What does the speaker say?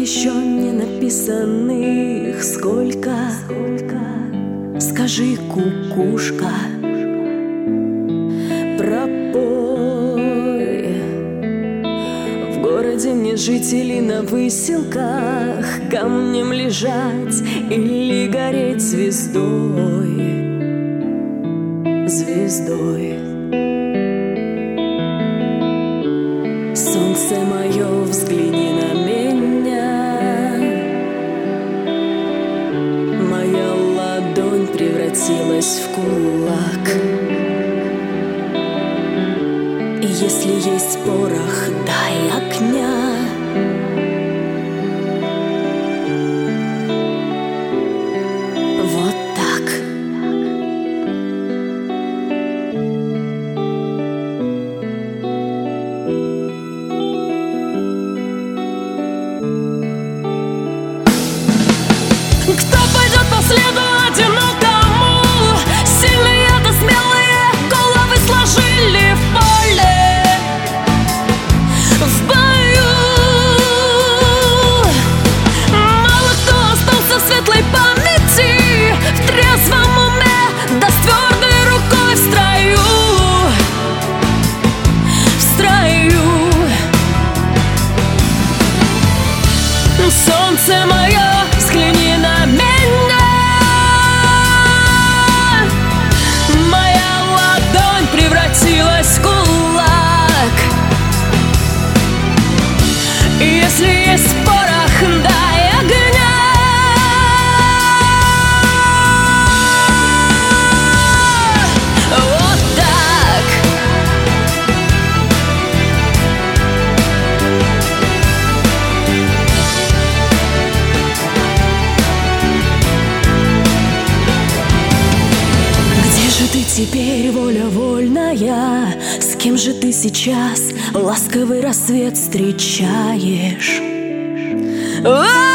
еще не написанных сколько? Скажи, кукушка, пропой. В городе мне жить или на выселках, камнем лежать или гореть звездой, звездой. Солнце мое, взгляни на меня. Моя ладонь превратилась в кулак. И если есть порох, дай огня. Вот так. Кто пойдет по следу одинокому? Сильные-то смелые головы сложили в поле, в бою. Мало кто остался в светлой памяти, в трезвом уме, да с твердой рукой в строю, в строю. Солнце мое, взгляни на меня. Моя ладонь превратилась в кулак. И если есть порох, дай огня. Вот так. Теперь воля вольная, с кем же ты сейчас ласковый рассвет встречаешь?